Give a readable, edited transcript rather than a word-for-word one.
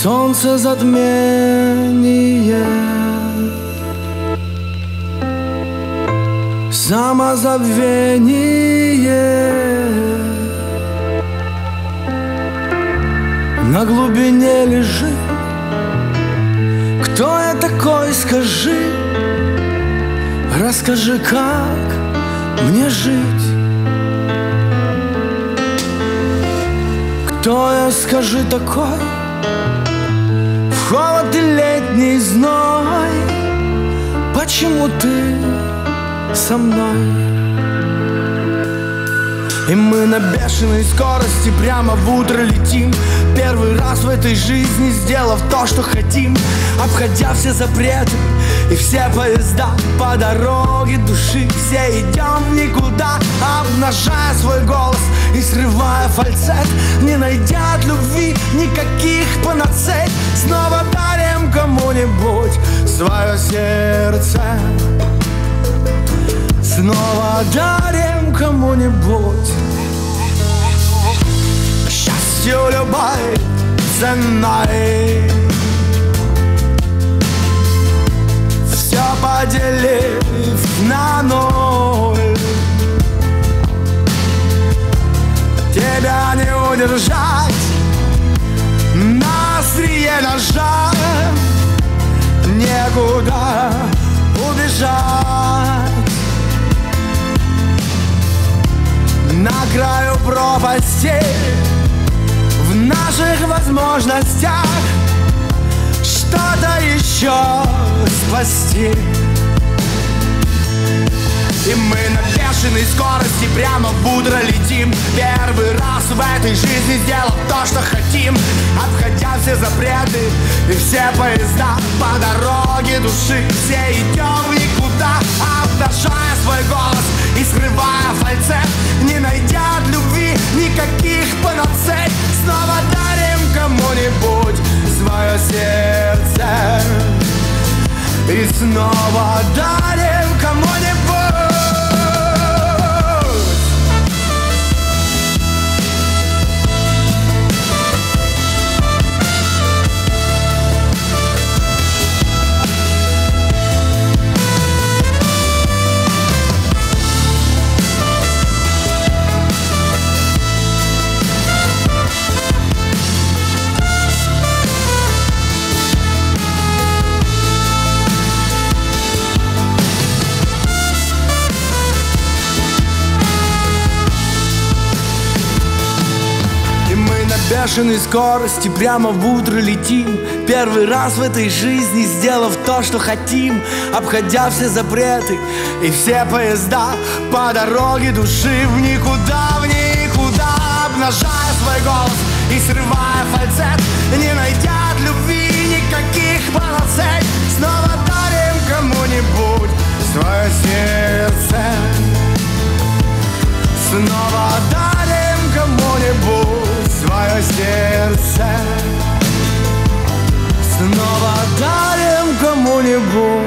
солнце затмение, самозабвение. На глубине лежит. Кто я такой, скажи, расскажи, как мне жить. Кто я, скажи, такой, в холод и летний зной, почему ты со мной? И мы на бешеной скорости прямо в утро летим, первый раз в этой жизни сделав то, что хотим, обходя все запреты и все поезда по дороге души. Все идем в никуда, обнажая свой голос и срывая фальцет, не найдя от любви никаких панацей. Снова дарим кому-нибудь свое сердце, снова дарим кому-нибудь счастью любой ценой. Все поделив на ноль, тебя не удержать на острие ножа, некуда убежать. На краю пропасти в наших возможностях что-то еще спасти. И мы на бешеной скорости прямо в утро летим, первый раз в этой жизни сделав то, что хотим, обходя все запреты и все поезда по дороге души. Все идем в никуда, обнажая свой голос и срывая фальцет, не найдя от любви никаких панацей. Снова дарим кому-нибудь свое сердце, и снова дарим кому-нибудь. Бешеной скорости прямо в утро летим, первый раз в этой жизни сделав то, что хотим, обходя все запреты и все поезда по дороге души. В никуда, обнажая свой голос и срывая фальцет, не найдя от любви никаких панацей. Снова дарим кому-нибудь свое сердце, снова дарим кому-нибудь свое сердце, снова дарим кому-нибудь